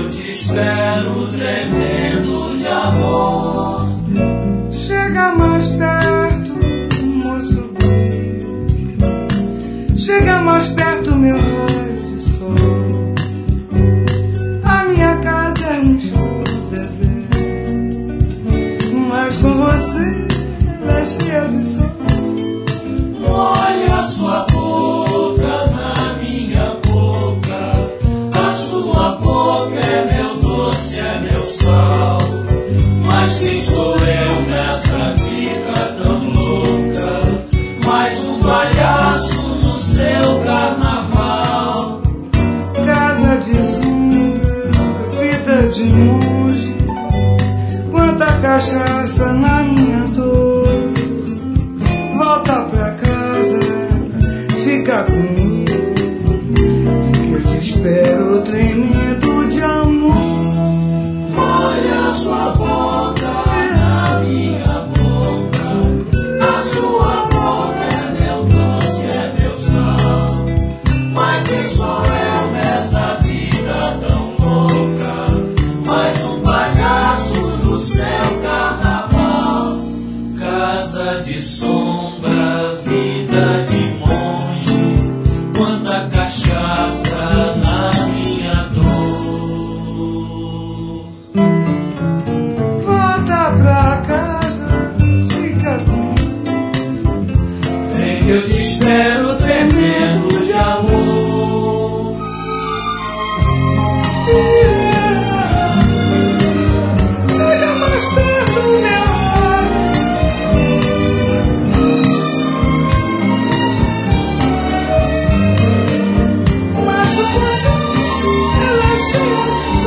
eu te espero tremendo de amor. Chega mais perto, moço bem. Chega mais perto, meu raio de sol. A minha casa é um escuro deserto, mas com você ela é cheia de sol. Olha a sua boca na minha boca, a sua boca é meu doce, é meu sal. Mas quem sou eu nessa vida tão louca? Mais um palhaço no seu carnaval. Casa de sombra, vida de monge, quanta cachaça na minha dor. Volta pra casa, fica comigo, que eu te espero tremendo de amor. Olha a sua boca na minha boca, a sua boca é meu doce, é meu sal. Mas quem sou eu nessa vida tão louca? Mais um palhaço do seu carnaval. Casa de sombra, vida de monge, quanta cachaça na minha dor. Volta pra casa, fica comigo, Vem que eu te espero tremendo de amor. chega mais perto, meu raio. Mas com você ela é cheia de